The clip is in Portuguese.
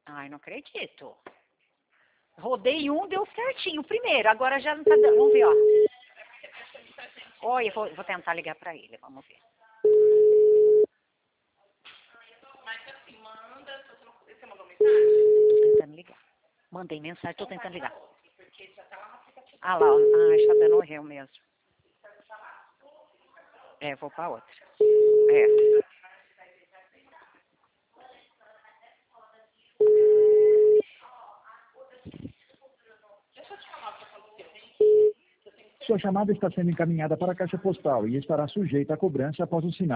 Ai, não acredito. Rodei um, deu certinho. Primeiro, agora já não tá dando. Vamos ver, ó. Olha, vou tentar ligar pra ele, vamos ver. Mas assim, manda, você mandou mensagem? Tô tentando ligar. Mandei mensagem, tô tentando ligar. Porque já tá lá no aplicativo. Ah lá, ó. Ah, está dando erro mesmo. É, vou pra outra. É. Sua chamada está sendo encaminhada para a caixa postal e estará sujeita à cobrança após o sinal.